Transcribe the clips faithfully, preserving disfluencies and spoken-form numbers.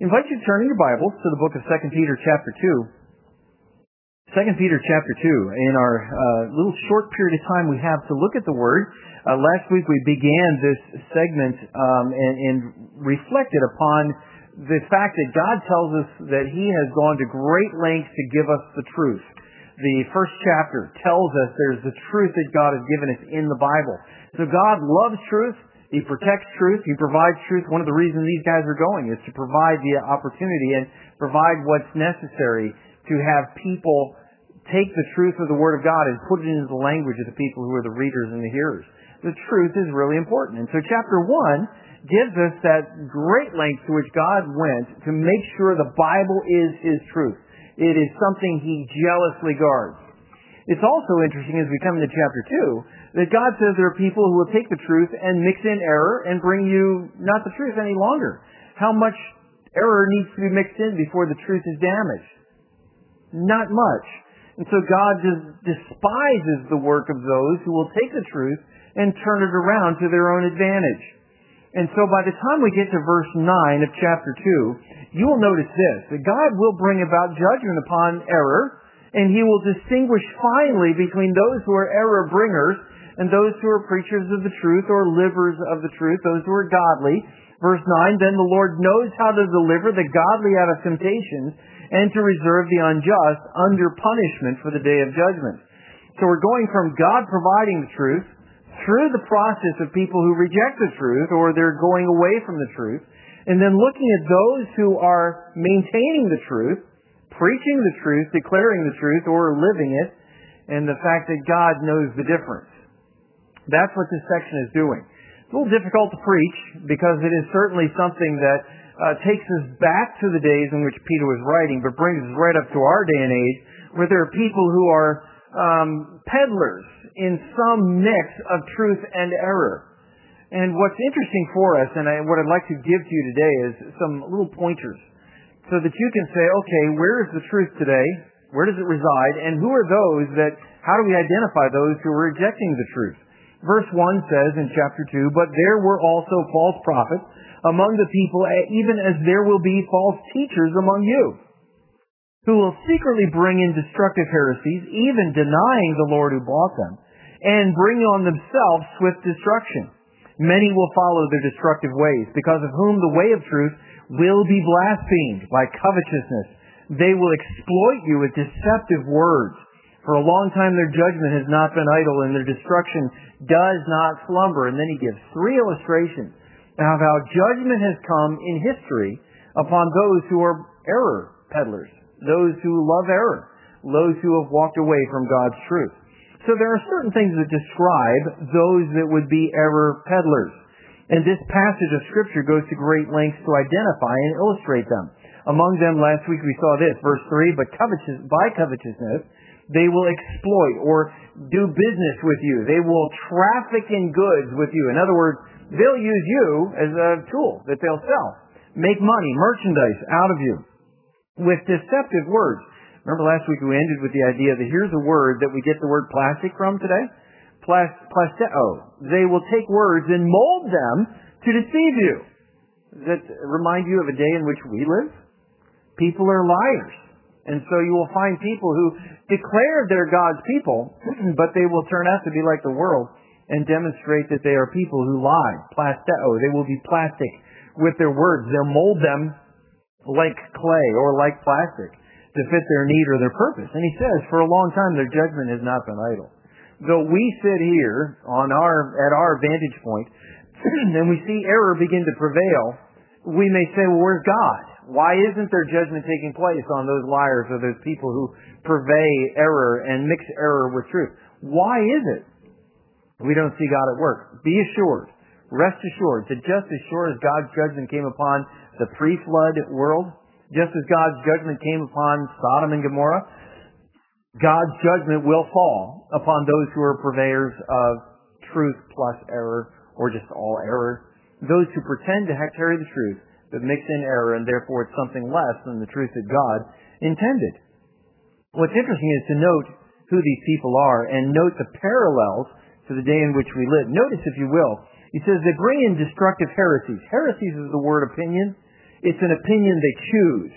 I invite you to turn in your Bibles to the book of Second Peter chapter two. Second Peter chapter two. In our uh, little short period of time we have to look at the Word, uh, last week we began this segment um, and, and reflected upon the fact that God tells us that He has gone to great lengths to give us the truth. The first chapter tells us there's the truth that God has given us in the Bible. So God loves truth. He protects truth. He provides truth. One of the reasons these guys are going is to provide the opportunity and provide what's necessary to have people take the truth of the Word of God and put it into the language of the people who are the readers and the hearers. The truth is really important. And so chapter one gives us that great length to which God went to make sure the Bible is His truth. It is something He jealously guards. It's also interesting as we come into chapter two that God says there are people who will take the truth and mix in error and bring you not the truth any longer. How much error needs to be mixed in before the truth is damaged? Not much. And so God just despises the work of those who will take the truth and turn it around to their own advantage. And so by the time we get to verse nine of chapter two, you will notice this, that God will bring about judgment upon error, and He will distinguish finally between those who are error bringers and those who are preachers of the truth or livers of the truth, those who are godly. Verse nine, then the Lord knows how to deliver the godly out of temptations and to reserve the unjust under punishment for the day of judgment. So we're going from God providing the truth through the process of people who reject the truth or they're going away from the truth, and then looking at those who are maintaining the truth, preaching the truth, declaring the truth, or living it, and the fact that God knows the difference. That's what this section is doing. It's a little difficult to preach because it is certainly something that uh, takes us back to the days in which Peter was writing, but brings us right up to our day and age, where there are people who are um, peddlers in some mix of truth and error. And what's interesting for us, and I, what I'd like to give to you today, is some little pointers, so that you can say, okay, where is the truth today? Where does it reside? And who are those that, how do we identify those who are rejecting the truth? Verse one says in chapter two, but there were also false prophets among the people, even as there will be false teachers among you, who will secretly bring in destructive heresies, even denying the Lord who bought them, and bring on themselves swift destruction. Many will follow their destructive ways, because of whom the way of truth will be blasphemed by covetousness. They will exploit you with deceptive words. For a long time their judgment has not been idle, and their destruction does not slumber. And then he gives three illustrations of how judgment has come in history upon those who are error peddlers, those who love error, those who have walked away from God's truth. So there are certain things that describe those that would be error peddlers. And this passage of Scripture goes to great lengths to identify and illustrate them. Among them, last week we saw this, verse three, but covetous, by covetousness, they will exploit or do business with you. They will traffic in goods with you. In other words, they'll use you as a tool that they'll sell. Make money, merchandise out of you with deceptive words. Remember last week we ended with the idea that here's a word that we get the word plastic from today. Plas- plasteo. They will take words and mold them to deceive you. Does that remind you of a day in which we live? People are liars. And so you will find people who declare they're God's people, but they will turn out to be like the world and demonstrate that they are people who lie. Plasteo. They will be plastic with their words. They'll mold them like clay or like plastic to fit their need or their purpose. And he says, for a long time their judgment has not been idle. Though we sit here on our at our vantage point and we see error begin to prevail, we may say, well, where's God? Why isn't there judgment taking place on those liars or those people who purvey error and mix error with truth? Why is it we don't see God at work? Be assured, rest assured, that just as sure as God's judgment came upon the pre-flood world, just as God's judgment came upon Sodom and Gomorrah, God's judgment will fall upon those who are purveyors of truth plus error, or just all error. Those who pretend to carry the truth, but mix in error, and therefore it's something less than the truth that God intended. What's interesting is to note who these people are, and note the parallels to the day in which we live. Notice, if you will, he says they bring in destructive heresies. Heresies is the word opinion. It's an opinion they choose.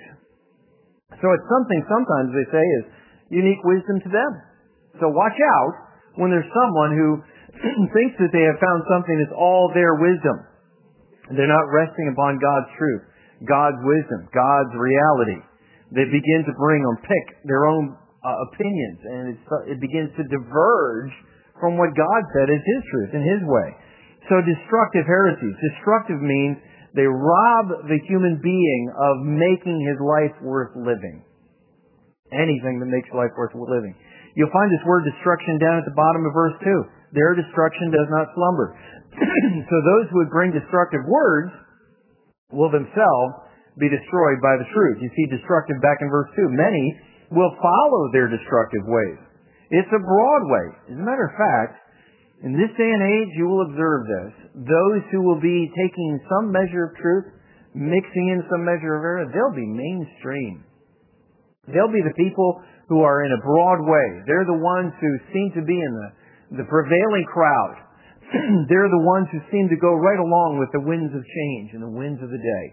So it's something sometimes they say is unique wisdom to them. So watch out when there's someone who thinks that they have found something that's all their wisdom. They're not resting upon God's truth, God's wisdom, God's reality. They begin to bring or pick their own uh, opinions, and it's, uh, it begins to diverge from what God said is His truth and His way. So destructive heresies. Destructive means they rob the human being of making his life worth living. Anything that makes life worth living. You'll find this word destruction down at the bottom of verse two. Their destruction does not slumber. So those who would bring destructive words will themselves be destroyed by the truth. You see destructive back in verse two. Many will follow their destructive ways. It's a broad way. As a matter of fact, in this day and age, you will observe this. Those who will be taking some measure of truth, mixing in some measure of error, they'll be mainstream. They'll be the people who are in a broad way. They're the ones who seem to be in the, the prevailing crowd. They're the ones who seem to go right along with the winds of change and the winds of the day.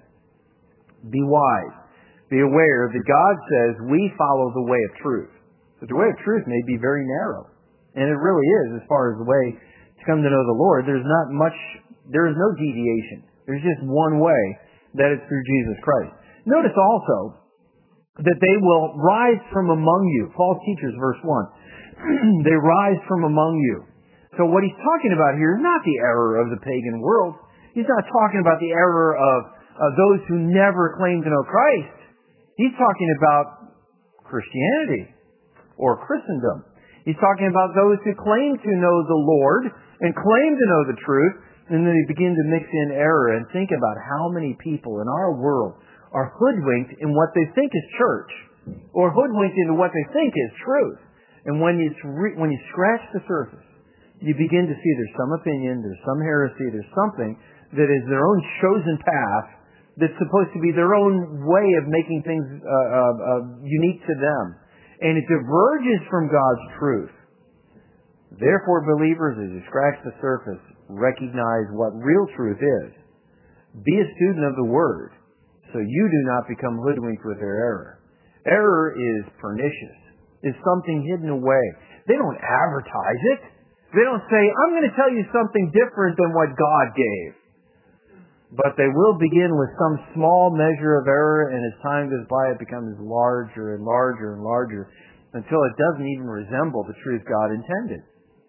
Be wise. Be aware that God says we follow the way of truth. But the way of truth may be very narrow. And it really is, as far as the way to come to know the Lord. There's not much, there is no deviation. There's just one way, that is through Jesus Christ. Notice also that they will rise from among you. False teachers, verse one. They rise from among you. So what he's talking about here is not the error of the pagan world. He's not talking about the error of, of those who never claim to know Christ. He's talking about Christianity or Christendom. He's talking about those who claim to know the Lord and claim to know the truth, and then they begin to mix in error and think about how many people in our world are hoodwinked in what they think is church, or hoodwinked into what they think is truth. And when you, when you scratch the surface, you begin to see there's some opinion, there's some heresy, there's something that is their own chosen path that's supposed to be their own way of making things uh, uh, uh, unique to them. And it diverges from God's truth. Therefore, believers, as you scratch the surface, recognize what real truth is. Be a student of the Word, so you do not become hoodwinked with their error. Error is pernicious, is something hidden away. They don't advertise it. They don't say, I'm going to tell you something different than what God gave. But they will begin with some small measure of error, and as time goes by, it becomes larger and larger and larger until it doesn't even resemble the truth God intended.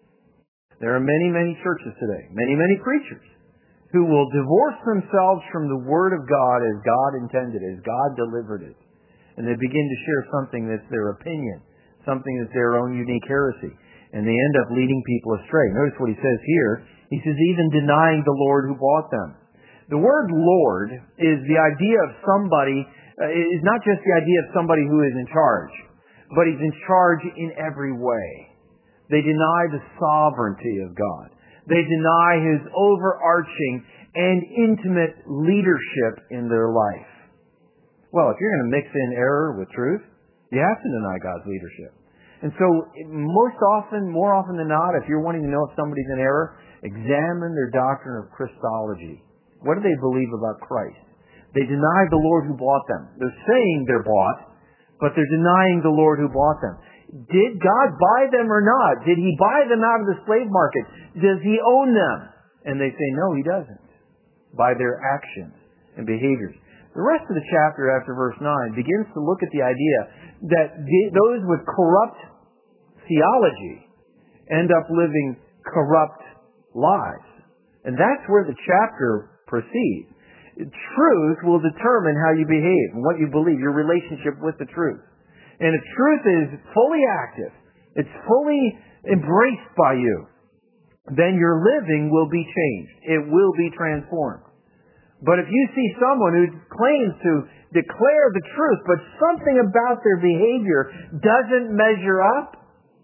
There are many, many churches today, many, many preachers, who will divorce themselves from the Word of God as God intended, as God delivered it. And they begin to share something that's their opinion, something that's their own unique heresy. And they end up leading people astray. Notice what he says here. He says, even denying the Lord who bought them. The word Lord is the idea of somebody, uh, is not just the idea of somebody who is in charge, but He's in charge in every way. They deny the sovereignty of God. They deny His overarching and intimate leadership in their life. Well, if you're going to mix in error with truth, you have to deny God's leadership. And so, most often, more often than not, if you're wanting to know if somebody's in error, examine their doctrine of Christology. What do they believe about Christ? They deny the Lord who bought them. They're saying they're bought, but they're denying the Lord who bought them. Did God buy them or not? Did He buy them out of the slave market? Does He own them? And they say, no, He doesn't. By their actions and behaviors. The rest of the chapter after verse nine begins to look at the idea that those with corrupt theology end up living corrupt lives. And that's where the chapter proceeds. Truth will determine how you behave and what you believe, your relationship with the truth. And if truth is fully active, it's fully embraced by you, then your living will be changed. It will be transformed. But if you see someone who claims to declare the truth, but something about their behavior doesn't measure up,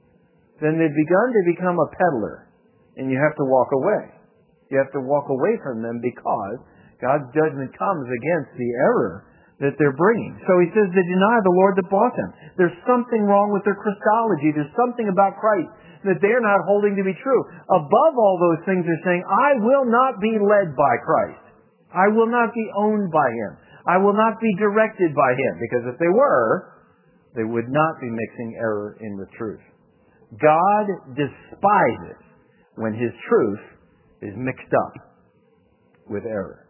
then they've begun to become a peddler, and you have to walk away. You have to walk away from them because God's judgment comes against the error that they're bringing. So he says they deny the Lord that bought them. There's something wrong with their Christology. There's something about Christ that they're not holding to be true. Above all those things, they're saying, I will not be led by Christ. I will not be owned by Him. I will not be directed by him. Because if they were, they would not be mixing error in with truth. God despises when his truth is mixed up with error.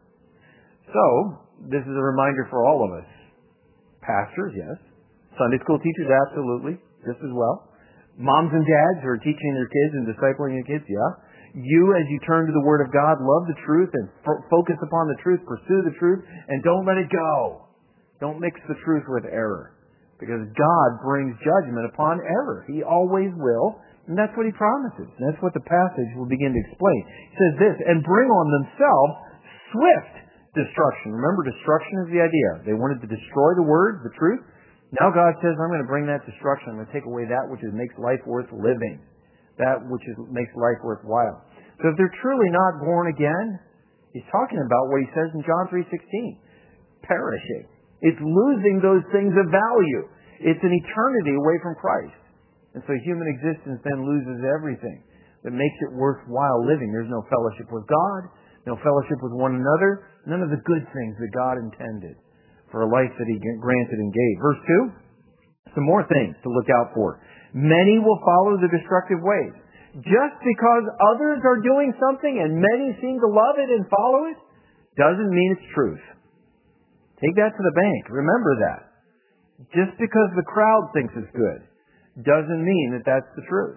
So, this is a reminder for all of us. Pastors, yes. Sunday school teachers, absolutely, just as well. Moms and dads who are teaching their kids and discipling their kids, yeah. You, as you turn to the Word of God, love the truth and f- focus upon the truth, pursue the truth, and don't let it go. Don't mix the truth with error. Because God brings judgment upon error. He always will. And that's what he promises. And that's what the passage will begin to explain. He says this, and bring on themselves swift destruction. Remember, destruction is the idea. They wanted to destroy the Word, the truth. Now God says, I'm going to bring that destruction. I'm going to take away that which is, makes life worth living. That which is, makes life worthwhile. So if they're truly not born again, he's talking about what he says in John three sixteen. Perishing. It's losing those things of value. It's an eternity away from Christ. And so human existence then loses everything that makes it worthwhile living. There's no fellowship with God, no fellowship with one another, none of the good things that God intended for a life that he granted and gave. Verse two, some more things to look out for. Many will follow the destructive ways. Just because others are doing something and many seem to love it and follow it, doesn't mean it's truth. Take that to the bank. Remember that. Just because the crowd thinks it's good doesn't mean that that's the truth.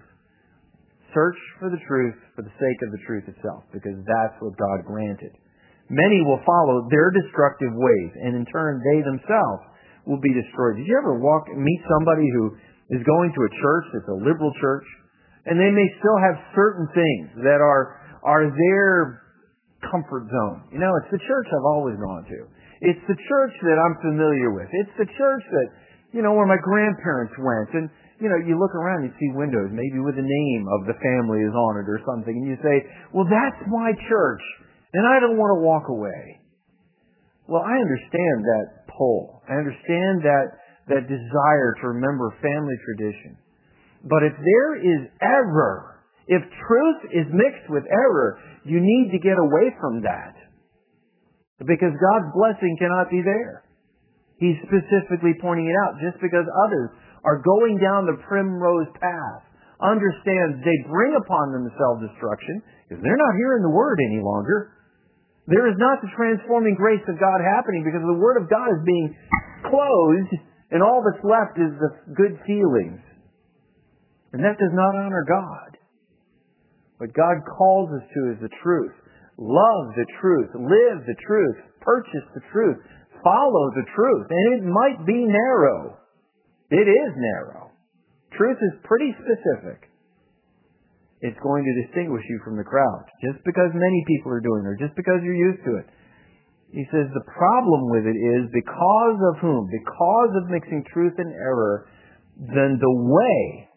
Search for the truth for the sake of the truth itself, because that's what God granted. Many will follow their destructive ways, and in turn they themselves will be destroyed. Did you ever walk meet somebody who is going to a church that's a liberal church, and they may still have certain things that are are their comfort zone? You know, it's the church I've always gone to. It's the church that I'm familiar with. It's the church that, you know, where my grandparents went. And, you know, you look around, you see windows, maybe with the name of the family is on it or something, and you say, well, that's my church, and I don't want to walk away. Well, I understand that pull. I understand that, that desire to remember family tradition. But if there is error, if truth is mixed with error, you need to get away from that. Because God's blessing cannot be there. He's specifically pointing it out. Just because others are going down the primrose path, understand they bring upon themselves destruction, because they're not hearing the Word any longer. There is not the transforming grace of God happening, because the Word of God is being closed, and all that's left is the good feelings. And that does not honor God. What God calls us to is the truth. Love the truth. Live the truth. Purchase the truth. Follow the truth. And it might be narrow. It is narrow. Truth is pretty specific. It's going to distinguish you from the crowd. Just because many people are doing it, or just because you're used to it. He says the problem with it is because of whom? Because of mixing truth and error, then the way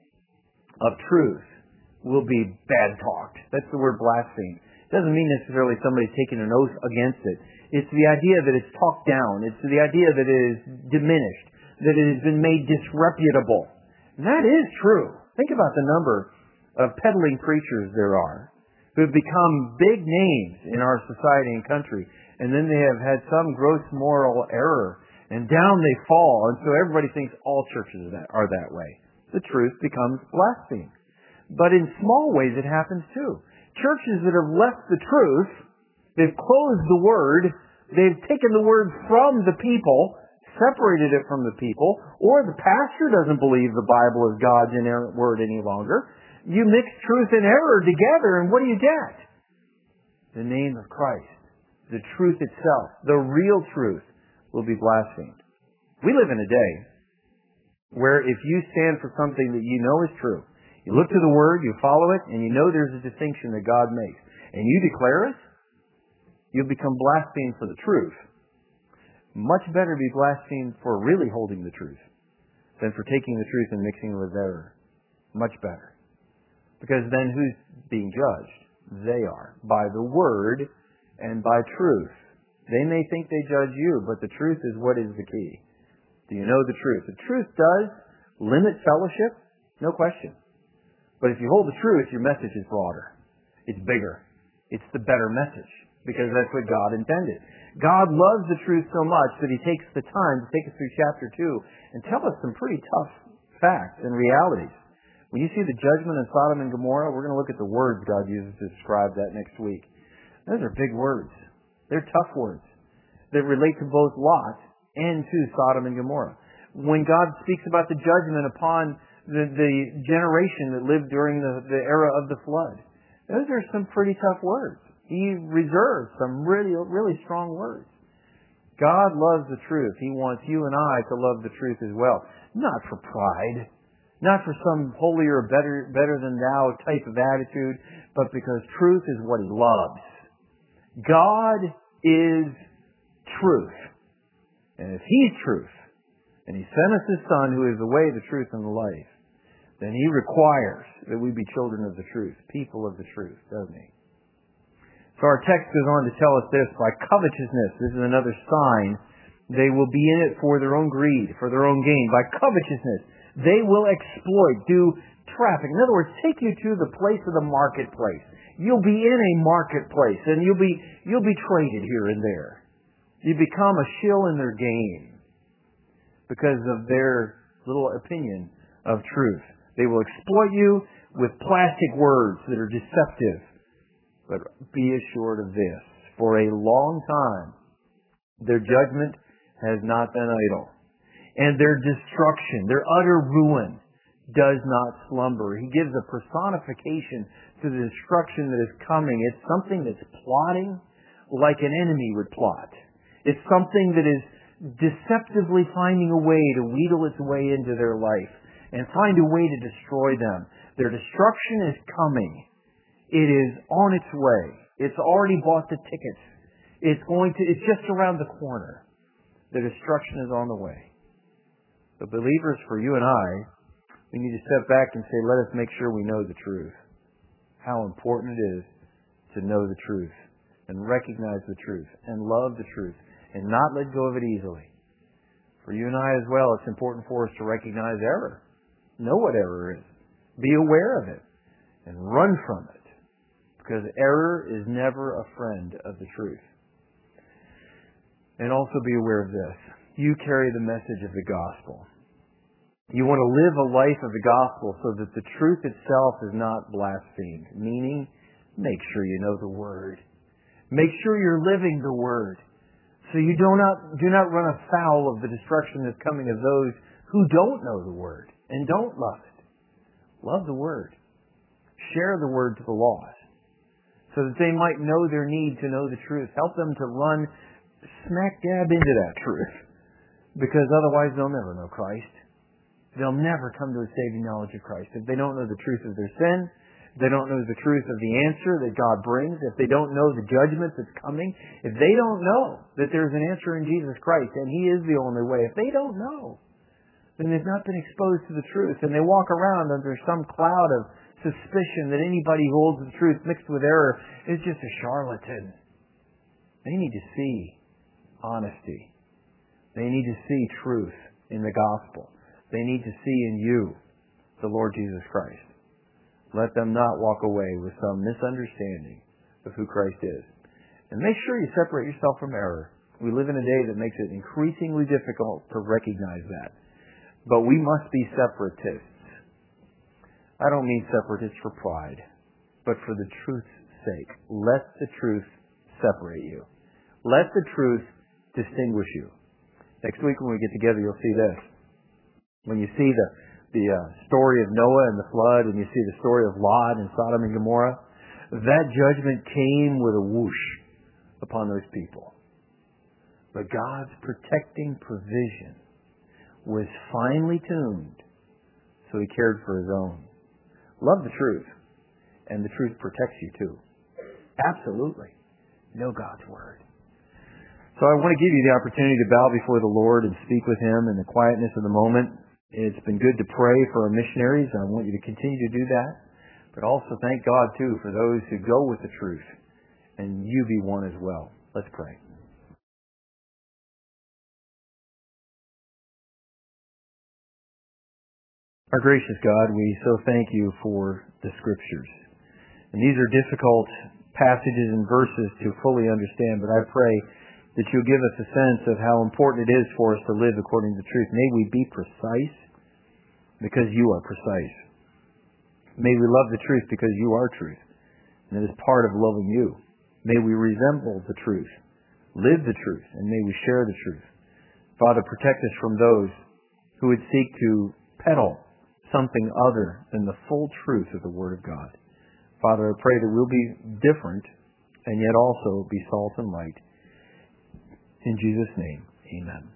of truth will be bad-talked. That's the word blaspheme. It doesn't mean necessarily somebody's taking an oath against it. It's the idea that it's talked down. It's the idea that it is diminished, that it has been made disreputable. And that is true. Think about the number of peddling preachers there are who have become big names in our society and country, and then they have had some gross moral error, and down they fall, and so everybody thinks all churches are that, are that way. The truth becomes blaspheme. But in small ways it happens too. Churches that have left the truth, they've closed the Word, they've taken the Word from the people, separated it from the people, or the pastor doesn't believe the Bible is God's inerrant Word any longer. You mix truth and error together, and what do you get? The name of Christ. The truth itself, the real truth, will be blasphemed. We live in a day where if you stand for something that you know is true, you look to the Word, you follow it, and you know there's a distinction that God makes, and you declare it, you'll become blasphemed for the truth. Much better be blasphemed for really holding the truth than for taking the truth and mixing it with error. Much better. Because then who's being judged? They are. By the Word and by truth. They may think they judge you, but the truth is what is the key. Do you know the truth? The truth does limit fellowship, no question. But if you hold the truth, your message is broader. It's bigger. It's the better message, because that's what God intended. God loves the truth so much that He takes the time to take us through chapter two and tell us some pretty tough facts and realities. When you see the judgment of Sodom and Gomorrah, we're going to look at the words God uses to describe that next week. Those are big words. They're tough words that relate to both Lot and to Sodom and Gomorrah. When God speaks about the judgment upon the, the generation that lived during the, the era of the flood, those are some pretty tough words. He reserves some really, really strong words. God loves the truth. He wants you and I to love the truth as well. Not for pride, not for some holier, better, better than thou type of attitude, but because truth is what He loves. God is truth. And if He's truth, and He sent us His Son who is the way, the truth, and the life, then He requires that we be children of the truth, people of the truth, doesn't He? So our text goes on to tell us this: by covetousness, this is another sign, they will be in it for their own greed, for their own gain. By covetousness, they will exploit, do traffic. In other words, take you to the place of the marketplace. You'll be in a marketplace, and you'll be you'll be traded here and there. You become a shill in their game because of their little opinion of truth. They will exploit you with plastic words that are deceptive. But be assured of this: for a long time, their judgment has not been idle, and their destruction, their utter ruin, does not slumber. He gives a personification to the destruction that is coming. It's something that's plotting like an enemy would plot. It's something that is deceptively finding a way to wheedle its way into their life and find a way to destroy them. Their destruction is coming. It is on its way. It's already bought the tickets. It's going to, it's just around the corner. The destruction is on the way. But believers, for you and I, we need to step back and say, let us make sure we know the truth. How important it is to know the truth and recognize the truth and love the truth and not let go of it easily. For you and I as well, it's important for us to recognize error. Know what error is. Be aware of it and run from it, because error is never a friend of the truth. And also be aware of this: you carry the message of the gospel. You want to live a life of the gospel so that the truth itself is not blasphemed. Meaning, make sure you know the Word. Make sure you're living the Word, so you do not, do not run afoul of the destruction that's coming of those who don't know the Word and don't love it. Love the Word. Share the Word to the lost, so that they might know their need to know the truth. Help them to run smack dab into that truth, because otherwise they'll never know Christ. They'll never come to a saving knowledge of Christ. If they don't know the truth of their sin, if they don't know the truth of the answer that God brings, if they don't know the judgment that's coming, if they don't know that there's an answer in Jesus Christ and He is the only way, if they don't know, then they've not been exposed to the truth, and they walk around under some cloud of suspicion that anybody who holds the truth mixed with error is just a charlatan. They need to see honesty. They need to see truth in the gospel. They need to see in you the Lord Jesus Christ. Let them not walk away with some misunderstanding of who Christ is. And make sure you separate yourself from error. We live in a day that makes it increasingly difficult to recognize that. But we must be separatists. I don't mean separatists for pride, but for the truth's sake. Let the truth separate you. Let the truth distinguish you. Next week when we get together, you'll see this. When you see the, the uh, story of Noah and the flood, and you see the story of Lot and Sodom and Gomorrah, that judgment came with a whoosh upon those people. But God's protecting provision was finely tuned, so He cared for His own. Love the truth, and the truth protects you too. Absolutely. Know God's Word. So I want to give you the opportunity to bow before the Lord and speak with Him in the quietness of the moment. It's been good to pray for our missionaries, and I want you to continue to do that. But also thank God, too, for those who go with the truth, and you be one as well. Let's pray. Our gracious God, we so thank You for the Scriptures. And these are difficult passages and verses to fully understand, but I pray that you'll give us a sense of how important it is for us to live according to the truth. May we be precise because you are precise. May we love the truth because you are truth. And it is part of loving you. May we resemble the truth, live the truth, and may we share the truth. Father, protect us from those who would seek to peddle something other than the full truth of the Word of God. Father, I pray that we'll be different and yet also be salt and light. In Jesus' name, amen.